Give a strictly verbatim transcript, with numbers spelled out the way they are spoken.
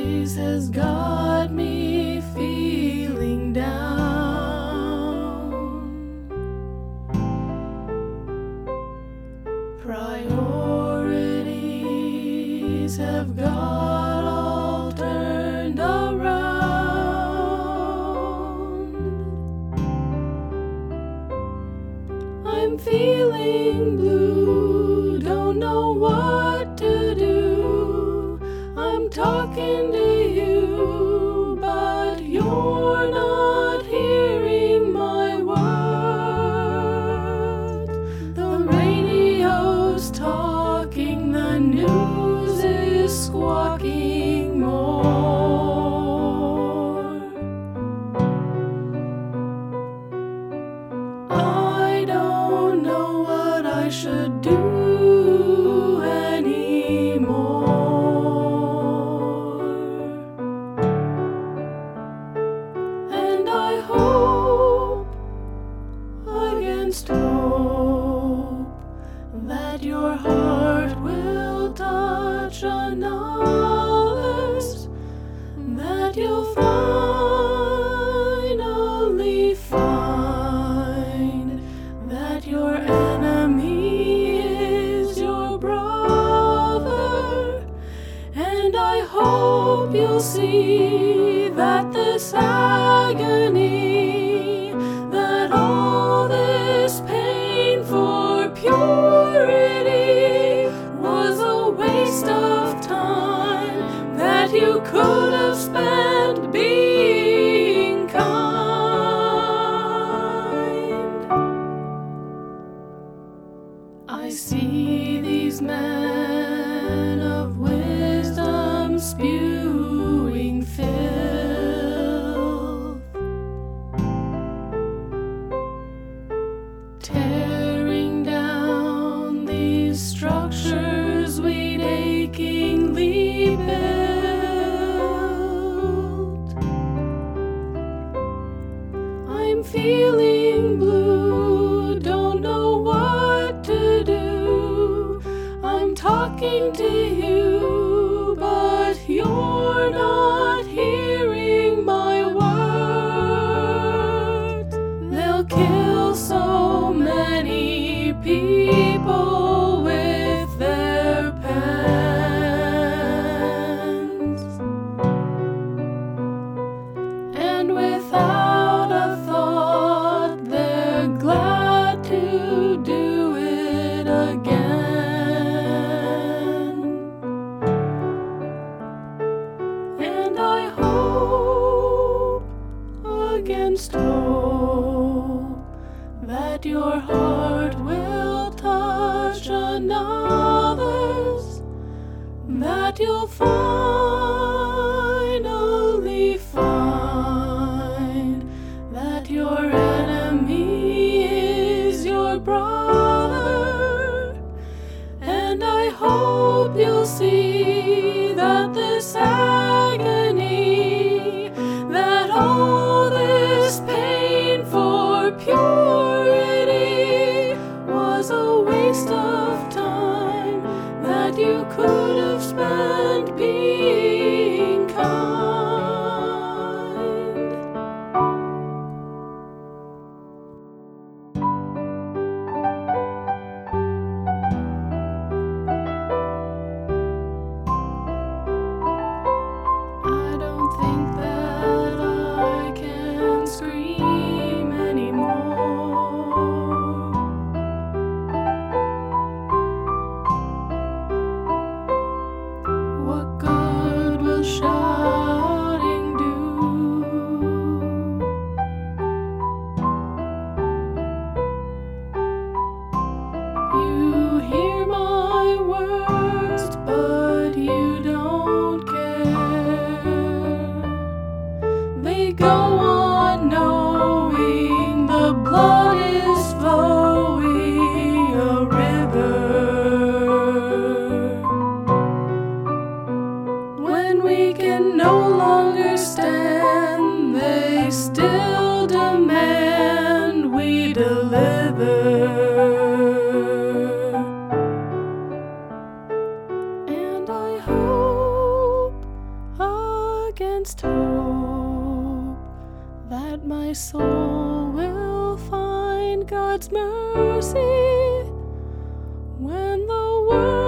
Priorities has got me feeling down. Priorities have got all turned around. I'm feeling blue, don't know what to do. I'm talking to you, but you're not hearing my words. The radio's talking, the news is squawking more. I don't know what I should do anymore. And I hope against hope that your heart will touch another's, that you'll finally find that your enemy is your brother. And I hope you'll see that this agony, that all this pain for purity was a waste of time that you could have spent being kind. I see these men of wisdom spewing filth, tearing down these structures we'd achingly built. I'm feeling blue, don't know what to do. I'm talking to you, but you're not hearing my words. They'll kill so many people with their pens, and without a thought they're glad to do it again. And I hope against hope that your heart will touch another's, that you'll finally find that your enemy is your brother. And I hope you'll see that this agony, that all this pain for purity was a waste of time that you could have spent being kind. I don't think that I can scream anymore. What good will shouting do? You hear my words, but you don't care. They go on knowing the blood is flowing a river. When we can no longer stand, they still demand we deliver. And I hope against hope that my soul will find God's mercy when the world